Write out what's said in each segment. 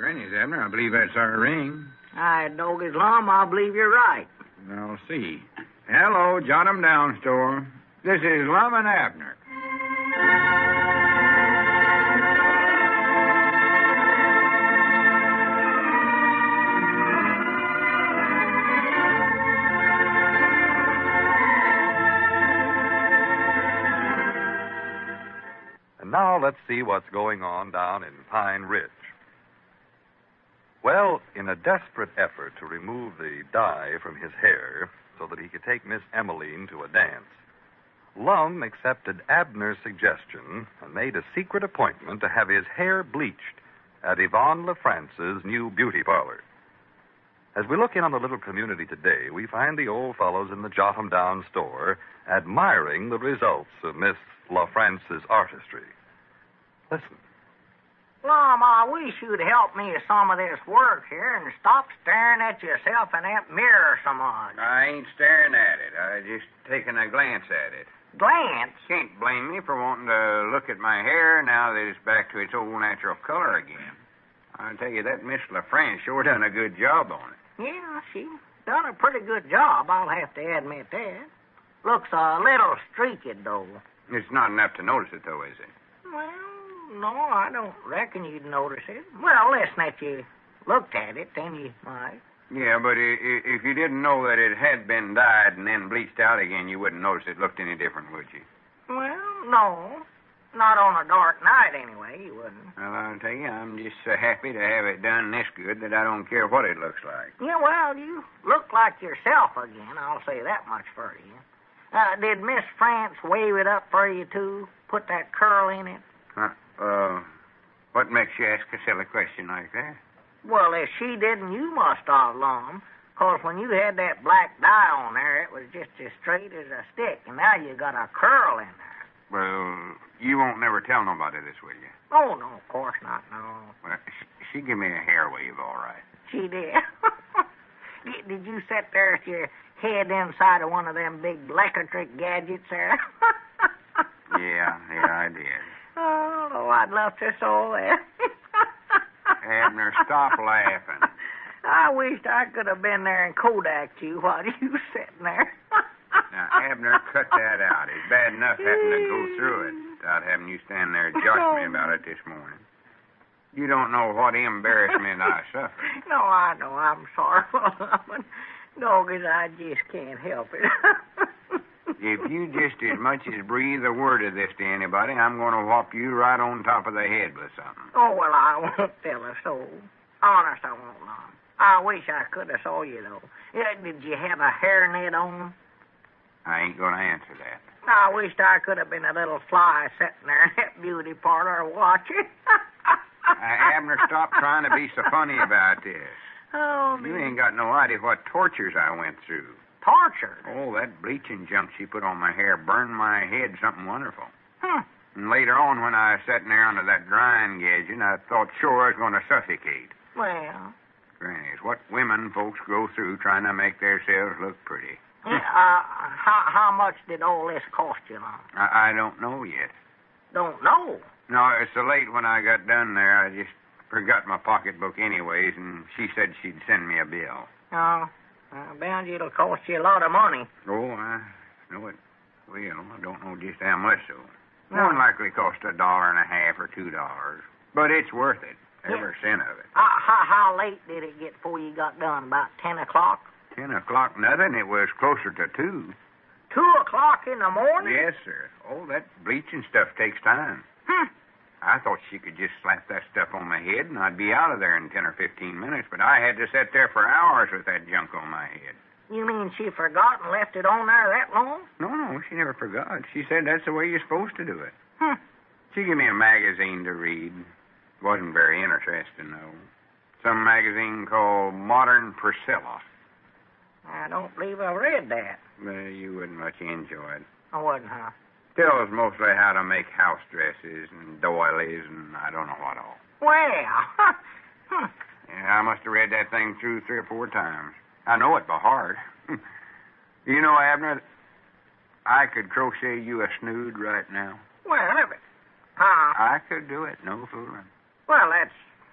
Granny's, Abner. I believe that's our ring. I dog his lum. I believe you're right. I'll see. Hello, Jot 'em Down store. This is Lum and Abner. And now let's see what's going on down in Pine Ridge. Well, in a desperate effort to remove the dye from his hair so that he could take Miss Emmeline to a dance, Lum accepted Abner's suggestion and made a secret appointment to have his hair bleached at Yvonne LaFrance's new beauty parlor. As we look in on the little community today, we find the old fellows in the Jot 'em Down store admiring the results of Miss LaFrance's artistry. Listen. Lum, I wish you'd help me with some of this work here and stop staring at yourself in that mirror so much. I ain't staring at it. I just taking a glance at it. Glance? Can't blame me for wanting to look at my hair now that it's back to its old natural color again. I'll tell you that Miss LaFrance sure done a good job on it. Yeah, she done a pretty good job, I'll have to admit that. Looks a little streaked, though. It's not enough to notice it, though, is it? Well, no, I don't reckon you'd notice it. Well, listen, if you looked at it, then you might. Yeah, but if you didn't know that it had been dyed and then bleached out again, you wouldn't notice it looked any different, would you? Well, no. Not on a dark night, anyway, you wouldn't. Well, I'll tell you, I'm just so happy to have it done this good that I don't care what it looks like. Yeah, well, you look like yourself again, I'll say that much for you. Did Miss France wave it up for you, too? Put that curl in it? What makes you ask a silly question like that? Well, if she didn't, you must have, Lum. 'Cause when you had that black dye on there, it was just as straight as a stick, and now you got a curl in there. Well, you won't never tell nobody this, will you? Oh, no, of course not, no. Well, she give me a hair wave, all right. She did. Did you sit there with your head inside of one of them big electric gadgets there? Yeah, I did. Oh, I'd love to saw that. Abner, stop laughing. I wished I could have been there and Kodak'd you while you was sitting there. Now, Abner, cut that out. It's bad enough having to go through it without having you stand there and josh me about it this morning. You don't know what embarrassment I suffered. No, I know. I'm sorry, but doggies, I just can't help it. If you just as much as breathe a word of this to anybody, I'm going to whop you right on top of the head with something. Oh, well, I won't tell a soul. Honest, I won't, Lum. I wish I could have saw you, though. Did you have a hairnet on? I ain't going to answer that. I wished I could have been a little fly sitting there in that beauty parlor watching. Abner, stop trying to be so funny about this. Oh, you ain't got no idea what tortures I went through. Torture? Oh, that bleaching junk she put on my hair burned my head something wonderful. Hmm. And later on, when I was sitting there under that drying gadget, I thought sure I was going to suffocate. Well. Grannies, what women folks go through trying to make themselves look pretty. How much did all this cost you, Lum? I don't know yet. Don't know? No, it was so late when I got done there, I just forgot my pocketbook anyways, and she said she'd send me a bill. Oh, I bound you it'll cost you a lot of money. Oh, I know it will. I don't know just how much, though. No. More than likely cost $1.50 or $2. But it's worth it. Every cent of it. How late did it get before you got done? About 10 o'clock? 10 o'clock, nothing. It was closer to 2. 2 o'clock in the morning? Yes, sir. Oh, that bleaching stuff takes time. I thought she could just slap that stuff on my head and I'd be out of there in 10 or 15 minutes, but I had to sit there for hours with that junk on my head. You mean she forgot and left it on there that long? No, she never forgot. She said that's the way you're supposed to do it. She gave me a magazine to read. Wasn't very interesting, though. Some magazine called Modern Priscilla. I don't believe I read that. Well, you wouldn't much enjoy it. I wouldn't, huh? Tells mostly how to make house dresses and doilies and I don't know what all. Well, Yeah, I must have read that thing through 3 or 4 times. I know it by heart. You know, Abner, I could crochet you a snood right now. well, I could do it, no fooling. well, that's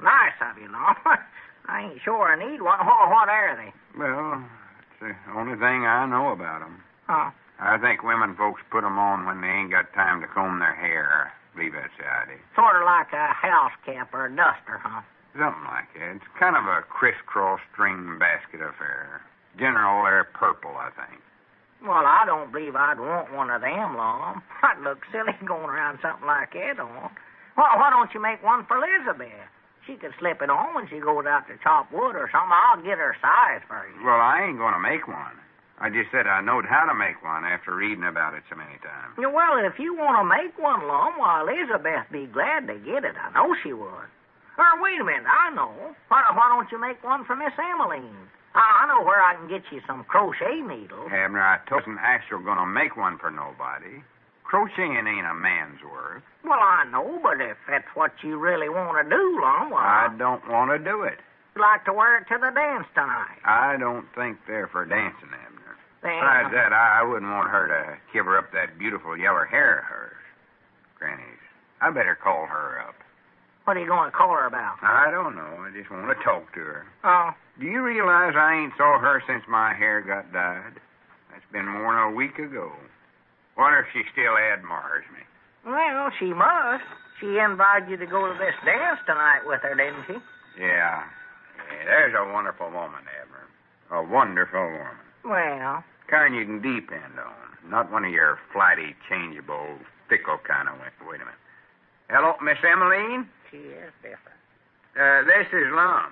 Nice of you, Lum. I ain't sure I need one. What are they? Well, it's the only thing I know about 'em. Huh? I think women folks put 'em on when they ain't got time to comb their hair. I believe that's the idea. Sort of like a house cap or a duster, huh? Something like that. It's kind of a crisscross string basket affair. General, they're purple, I think. Well, I don't believe I'd want one of them, Lum. I'd look silly going around something like that on. Why don't you make one for Elizabeth? She could slip it on when she goes out to chop wood or something. I'll get her size for you. Well, I ain't going to make one. I just said I knowed how to make one after reading about it so many times. Yeah, well, if you want to make one, Lum, why, Elizabeth be glad to get it. I know she would. Or, wait a minute, I know. Why don't you make one for Miss Emmeline? I know where I can get you some crochet needles. Abner, I wasn't actually going to make one for nobody. Crocheting ain't a man's work. Well, I know, but if that's what you really want to do, Lum, why... I don't want to do it. I'd like to wear it to the dance tonight. I don't think they're for dancing, Abner. Then, Besides that, I wouldn't want her to cover up that beautiful yellow hair of hers. Granny's. I better call her up. What are you going to call her about? I don't know. I just want to talk to her. Oh. Do you realize I ain't saw her since my hair got dyed? That's been more than a week ago. Wonder if she still admires me. Well, she must. She invited you to go to this dance tonight with her, didn't she? Yeah. There's a wonderful woman, Abner. A wonderful woman. Well. Kind you can depend on. Not one of your flighty, changeable, fickle kind of... Wait a minute. Hello, Miss Emmeline? She is different. This is Lum.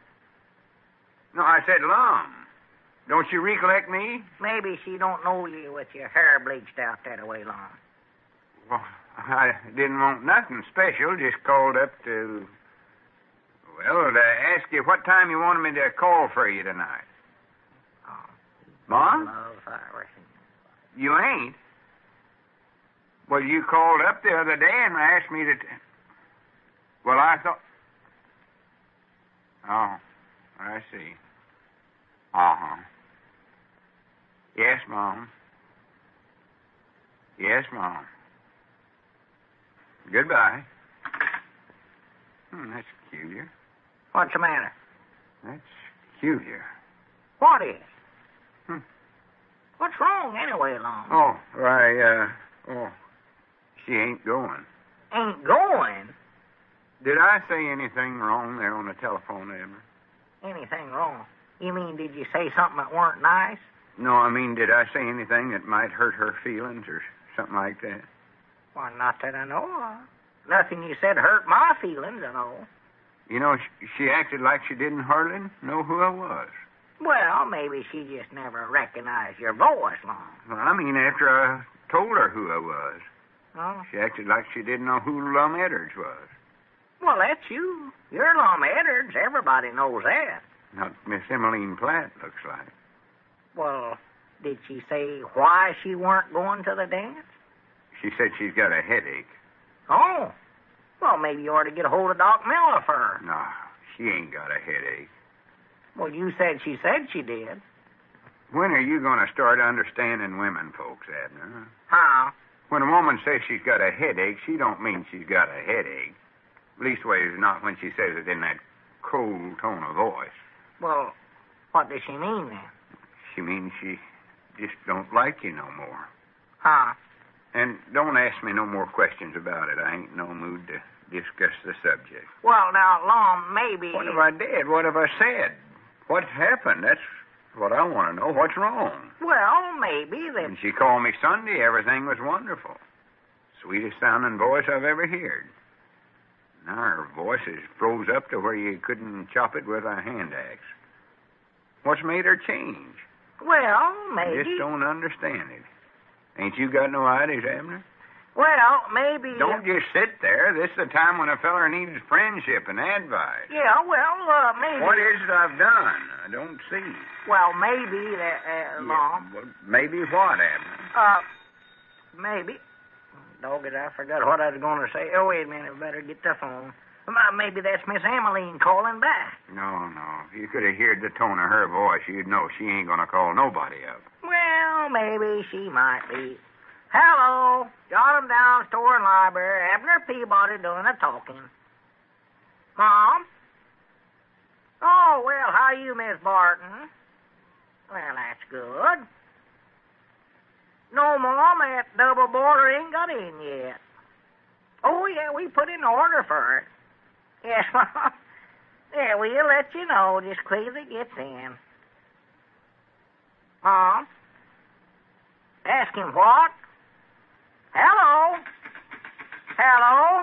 No, I said Lum. Don't you recollect me? Maybe she don't know you with your hair bleached out that way, Lum. Well, I didn't want nothing special. Just called up to... Well, to ask you what time you wanted me to call for you tonight. Oh. Mom? Love Irish. You ain't? Well, you called up the other day and asked me to... Well, I thought... Oh, I see. Uh-huh. Yes, Mom. Yes, Mom. Goodbye. That's peculiar. What's the matter? That's peculiar. What is? Hmm. What's wrong anyway, Lum? Oh, she ain't going. Ain't going? Did I say anything wrong there on the telephone, Abner? Anything wrong? You mean, did you say something that weren't nice? No, I mean, did I say anything that might hurt her feelings or something like that? Well, not that I know of. Nothing you said hurt my feelings, I know. You know, she acted like she didn't hardly know who I was. Well, maybe she just never recognized your voice, Lum. Well, I mean, after I told her who I was. Oh? She acted like she didn't know who Lum Edwards was. Well, that's you. You're Lum Edwards. Everybody knows that. Not Miss Emmeline Platt, looks like. Well, did she say why she weren't going to the dance? She said she's got a headache. Oh. Well, maybe you ought to get a hold of Doc Miller for her. No, she ain't got a headache. Well, you said she did. When are you going to start understanding women folks, Abner? How? When a woman says she's got a headache, she don't mean she's got a headache. Leastways, not when she says it in that cold tone of voice. Well, what does she mean then? She means she just don't like you no more. Huh? And don't ask me no more questions about it. I ain't no mood to discuss the subject. Well, now, Lum, maybe... What have I did? What have I said? What happened? That's what I want to know. What's wrong? Well, maybe that... When she called me Sunday, everything was wonderful. Sweetest sounding voice I've ever heard. Now her voice is froze up to where you couldn't chop it with a hand axe. What's made her change? Well, maybe... I just don't understand it. Ain't you got no ideas, Abner? Well, maybe... Don't just sit there. This is the time when a feller needs friendship and advice. Yeah, well, maybe... What is it I've done? I don't see. Well, maybe that, Lum... Well, maybe what, Abner? Maybe... Dog it, I forgot what I was going to say. Oh, wait a minute. I better get the phone. Maybe that's Miss Emmeline calling back. No. If you could have heard the tone of her voice, you'd know she ain't going to call nobody up. Well, maybe she might be. Hello. Jot 'em down, store and library. Abner Peabody doing the talking. Mom? Oh, well, how are you, Miss Barton? Well, that's good. No, Mom, that double boarder ain't got in yet. Oh, yeah, we put in an order for it. Yes, Mom. Yeah, we'll let you know just quick as it gets in. Mom? Ask him what? Hello? Hello?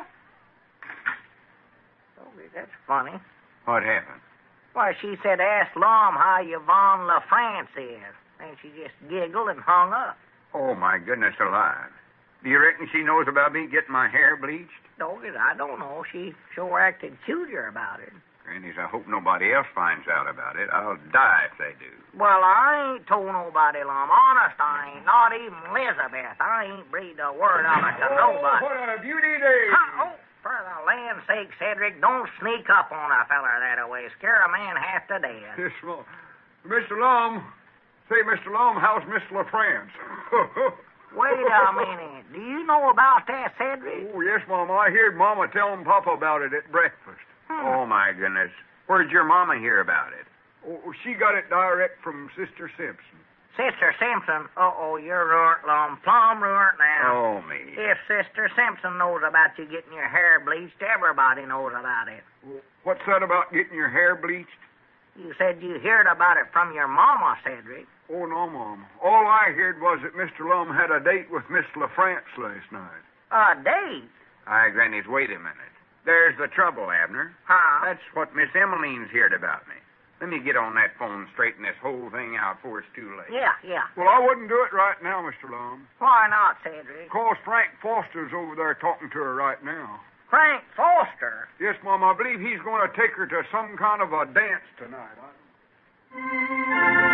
Oh, that's funny. What happened? Well, she said, ask Lum how Yvonne LaFrance is. And she just giggled and hung up. Oh, my goodness alive. Do you reckon she knows about me getting my hair bleached? No, I don't know. She sure acted cuter about it. Granny's, I hope nobody else finds out about it. I'll die if they do. Well, I ain't told nobody, Lum. Honest, I ain't. Not even Elizabeth. I ain't breathed a word of it to nobody. What a beauty day! Oh, for the land's sake, Cedric, don't sneak up on a feller that way. Scare a man half to death. Yes, well, Mr. Lum. Say, Mr. Lum, how's Miss LaFrance? Wait a minute. Do you know about that, Cedric? Oh, yes, Mama. I heard Mama telling Papa about it at breakfast. Oh, my goodness. Where'd your mama hear about it? Oh, she got it direct from Sister Simpson. Sister Simpson? Uh-oh, you're ruined, Lum. Plumb ruined now. Oh, me. If Sister Simpson knows about you getting your hair bleached, everybody knows about it. What's that about getting your hair bleached? You said you heard about it from your mama, Cedric. Oh, no, Mom. All I heard was that Mr. Lum had a date with Miss LaFrance last night. A date? Aye, Granny's, wait a minute. There's the trouble, Abner. Huh? That's what Miss Emmeline's heard about me. Let me get on that phone and straighten this whole thing out before it's too late. Yeah. Well, I wouldn't do it right now, Mr. Lum. Why not, Cedric? 'Cause Frank Foster's over there talking to her right now. Frank Foster? Yes, Mom, I believe he's going to take her to some kind of a dance tonight.